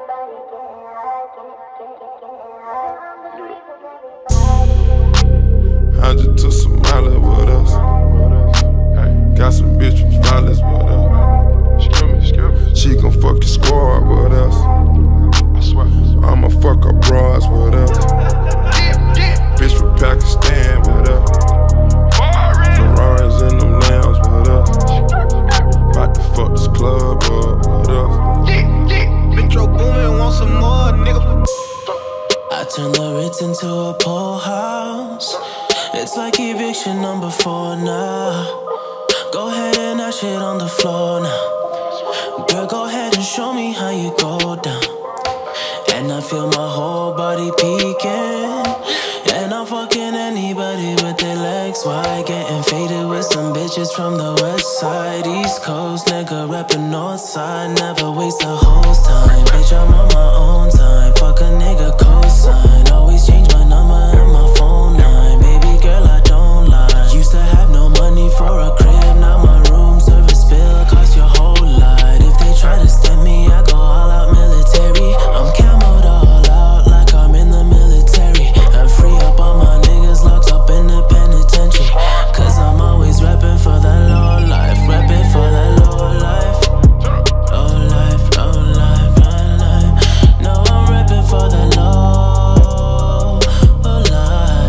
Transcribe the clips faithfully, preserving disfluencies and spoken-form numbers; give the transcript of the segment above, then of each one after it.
Hundred to Somalia with us. Got some bitch from Flawless with us. She gon' fuck your squad with us. I'ma fuck her bras with us. Bitch from Pakistan with us. Ferraris in them lambs with us. About to fuck this club up with us. Metro Boomin, want some more, nigga. I turn the Ritz into a pool house. It's like eviction number four now. Go ahead and that shit on the floor now. Girl, go ahead and show me how you go down. And I feel my whole body peeking. And I'm fucking anybody with their legs wide. Getting faded with some bitches from the west side. East Coast, nigga reppin' north side. Never waste a hoe's time. Bitch, I'm on my own time. Fuck a nigga cosign. Always change my number and my phone line. Baby girl, I don't lie. Used to have no money for a crib. Now my room service bill cost your whole lot. If they try to stem me, I go all out military. I'm camoed all out like I'm in the military. And free up all my niggas locked up in the penitentiary. Cause I'm always reppin' for that low life. Reppin' for that low life. Low life, low life, low life. No, I'm reppin' for that low, low life.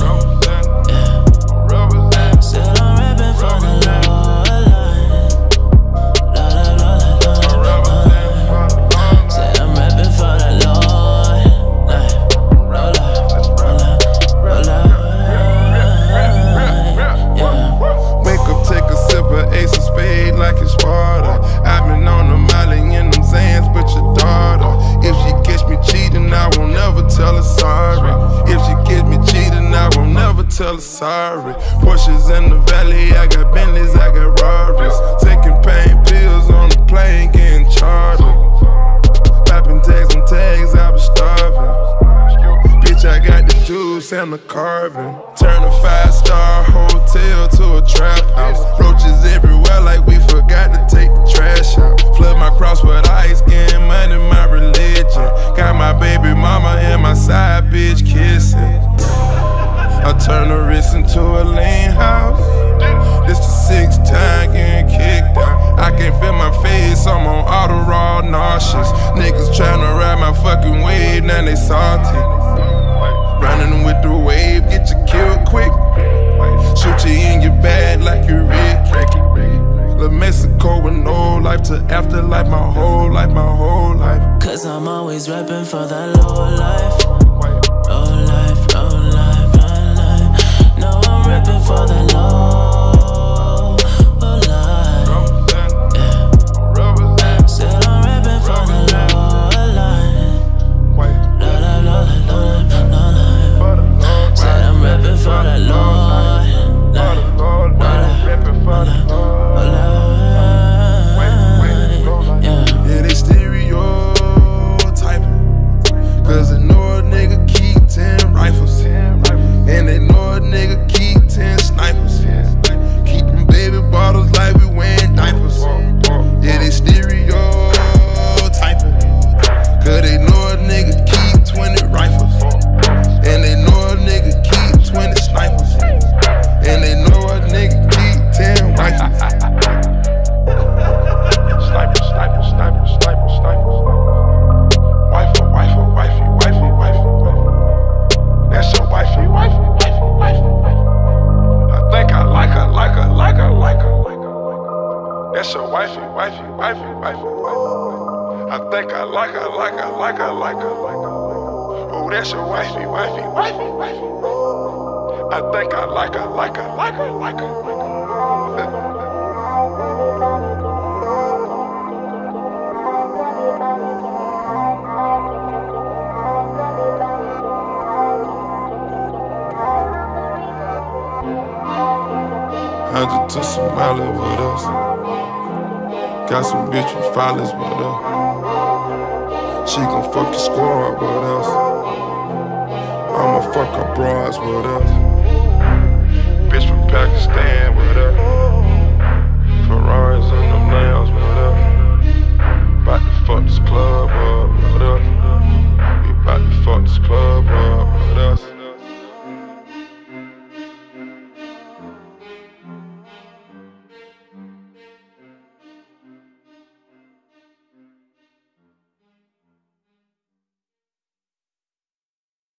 Yeah. Said I'm reppin' for the low life. La la la la la la. Said I'm reppin' for the low life. Low life, low life, low life. Yeah. Wake up, take a sip of Ace of Spades like it's Sparta. I've been on the molly in them Zans, but your daughter. If she catch me cheating, I won't never tell her sorry. If she catch me cheating, I won't never tell her sorry. Porsches in the valley, I got Bentleys, I got Rarries. Taking pain pills on the plane, getting charged. Popping tags on tags, I was starving. Bitch, I got the juice and the carbon. Turn a five-star hotel to a trap house. Roaches everywhere like we forgot to take the trash out. Flood my cross with ice, getting money, my religion. Got my baby mama and my side bitch kissing. I turn the wrist into a lean house. This the sixth time getting kicked out. I can't feel my face, I'm on auto raw nauseous. Niggas tryna ride my fucking wave, now they salty. Running with the wave, get you killed quick. Shoot you in your bag like you Rick. La Mexico with no life to afterlife, my whole life, my whole life. Cause I'm always reppin' for that low life. Low life, low life, low life. No, I'm reppin' for that low, low life. Yeah. Said I'm reppin' for the low life. Low life, low life, low life, low life. Said I'm reppin' for that low life. Low life, low life, low life. Yeah. Yeah, they stereotyping. Cause they know a nigga keep ten rifles. And they know a nigga keep ten snipers. Keeping baby bottles like we wearing diapers. Yeah, they stereotyping. Cause they know a nigga keep twenty rifles. And they know a nigga keep twenty snipers. And they know a nigga keep ten rifles. Sniper, sniper, sniper, sniper, sniper. Wifey, wifey, wifey, wifey, wifey, wifey. That's your wifey, wifey, wifey, wifey, wifey. I think I like her, like her, like her, like her, like her. That's your wifey, wifey, wifey, wifey, wifey. I think I like her, like her, like her, like her, like her. Oh, that's your wifey, wifey, wifey, wifey. I think I like her, like her, like her, like her, like her. Hundred to Somalia with us. Got some bitch from Flawless with us. She gon' fuck your squad with us. I'ma fuck her bras with us. Bitch from Pakistan with us.